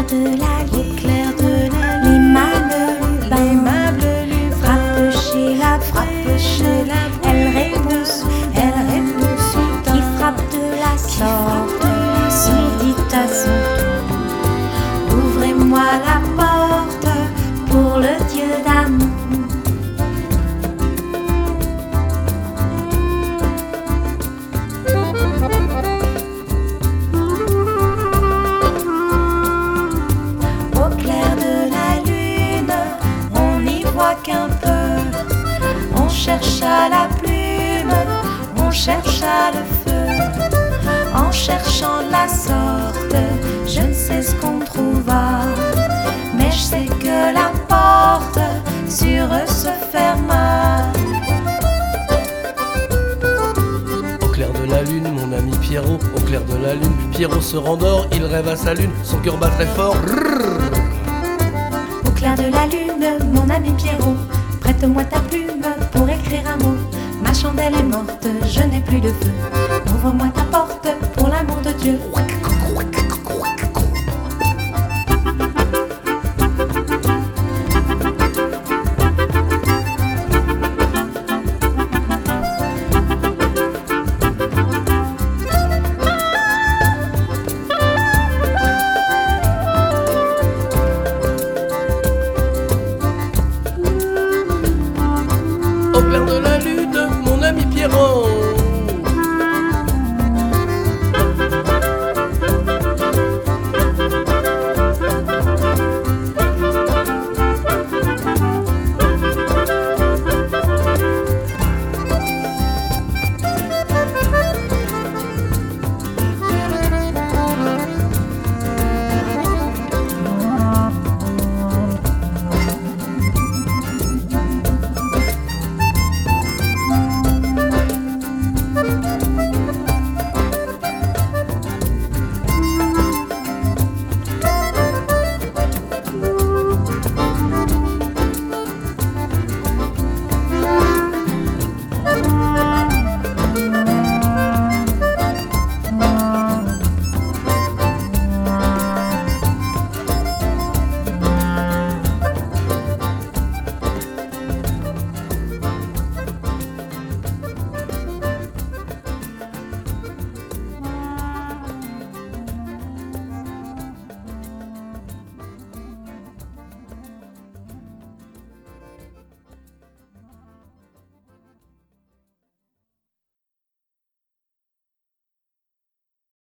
clair de la lune, au clair de la l'aimable lubin frappe chez la brune. Elle répond sous qui frappe de la sorte. Il dit à son tour: ouvrez-moi la porte pour le Dieu d'amour. Au clair de la lune, on n'y voit qu'un peu. On cherche à la plume, on cherche à le feu. En cherchant de la sorte, je ne sais ce qu'on trouva, mais je sais que la porte sur eux se ferma. Au clair de la lune, mon ami Pierrot, au clair de la lune, Pierrot se rendort, il rêve à sa lune, son cœur bat très fort. Au clair de la lune, mon ami Pierrot, prête-moi ta plume pour écrire un mot. Ma chandelle est morte, je n'ai plus de feu. Ouvre-moi ta porte pour l'amour de Dieu.